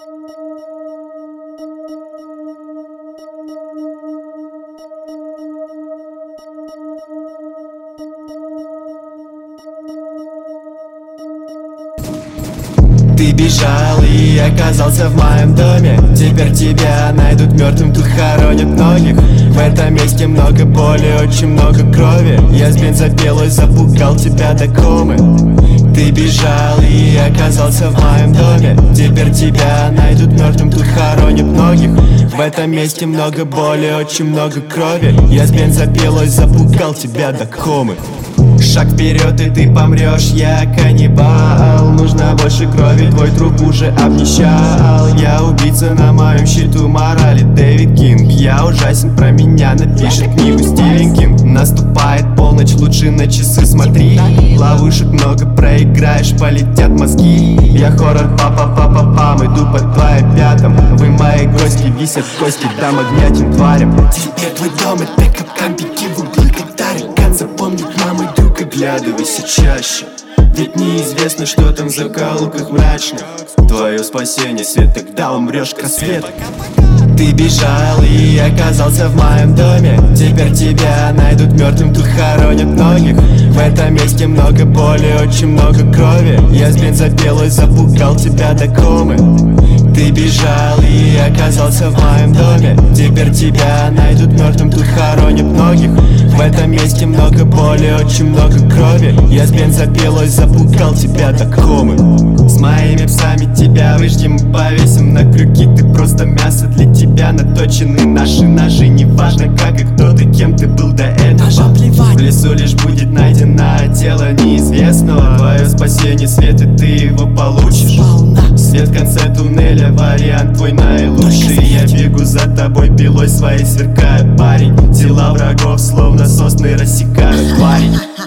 Ты бежал и оказался в моем доме. Теперь тебя найдут мертвым, тут хоронят многих. В этом месте много боли, очень много крови. Я с бензопилой запугал тебя до комы. Ты бежал и оказался в моем доме. Теперь тебя найдут мертвым, тут хоронят многих. В этом месте много боли, очень много крови. Я с бензопилой запугал тебя до комы. Шаг вперед и ты помрешь, я каннибал. Нужно больше крови, твой труп уже обнищал. Я убийца, на моем счету морали Дэвид Кинг. Я ужасен, про меня напишет книгу Стивен Кинг. Наступает полночь, лучше на часы смотри. Ловушек много, проиграешь, полетят мозги. Я хоррор, пам, иду по твоим пятам. Вы мои гости, висят кости, дам огня тем тварям. Теперь твой дом это капкан, беги в углы, как таракан. Запомнит маму и друг, оглядывайся чаще. Ведь неизвестно, что там в закоулках мрачных. Твое спасение, свет, тогда умрешь к рассвету. Ты бежал и оказался в моем доме. Теперь тебя найдут мертвым, тут хоронят многих. В этом месте много боли, очень много крови. Я с бензопилой запугал тебя до комы. Ты бежал и оказался в моем доме. Теперь тебя найдут мертвым, тут хоронят многих. В этом месте много боли, очень много крови. Я с бензопилой запугал тебя до комы. С моими псами тебя выждем и повесим на крюки. Ты просто мясо, для тебя наточены наши ножи. Неважно как и кто ты, кем ты был до этого. В лесу лишь будет найдено тело неизвестного. Твое спасение, свет, и ты его получишь. Свет в конце туннеля, вариант твой наилучший. Я бегу за тобой, пилой своей сверкаю, парень. Тела врагов словно сосны рассекают, парень.